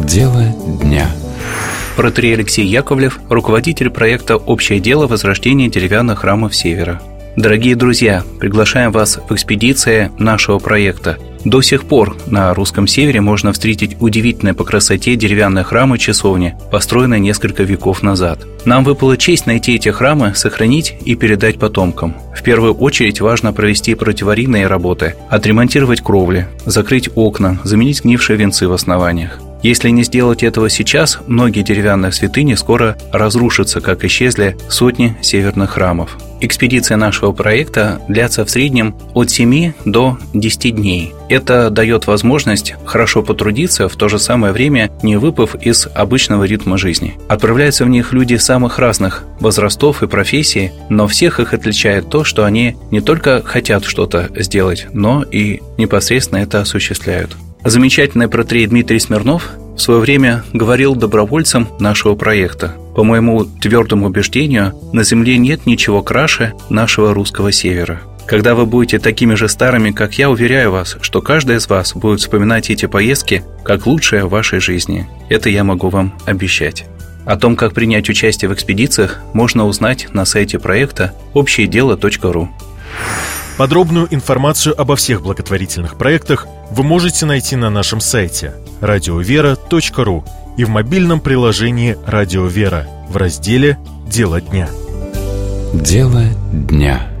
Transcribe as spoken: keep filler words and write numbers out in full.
Дело дня. Протоиерей Алексей Яковлев, руководитель проекта «Общее дело возрождения деревянных храмов Севера». Дорогие друзья, приглашаем вас в экспедиции нашего проекта. До сих пор на русском севере можно встретить удивительные по красоте деревянные храмы-часовни, построенные несколько веков назад. Нам выпала честь найти эти храмы, сохранить и передать потомкам. В первую очередь важно провести противоаварийные работы, отремонтировать кровли, закрыть окна, заменить гнившие венцы в основаниях. Если не сделать этого сейчас, многие деревянные святыни скоро разрушатся, как исчезли сотни северных храмов. Экспедиция нашего проекта длится в среднем от семи до десяти дней. Это дает возможность хорошо потрудиться, в то же самое время не выпав из обычного ритма жизни. Отправляются в них люди самых разных возрастов и профессий, но всех их отличает то, что они не только хотят что-то сделать, но и непосредственно это осуществляют. Замечательный протоиерей Дмитрий Смирнов в свое время говорил добровольцам нашего проекта: «По моему твердому убеждению, на земле нет ничего краше нашего русского севера. Когда вы будете такими же старыми, как я, уверяю вас, что каждый из вас будет вспоминать эти поездки как лучшее в вашей жизни. Это я могу вам обещать». О том, как принять участие в экспедициях, можно узнать на сайте проекта общее дело точка ру. Подробную информацию обо всех благотворительных проектах вы можете найти на нашем сайте радиовера точка ру и в мобильном приложении «Радио Вера» в разделе «Дело дня». Дело дня.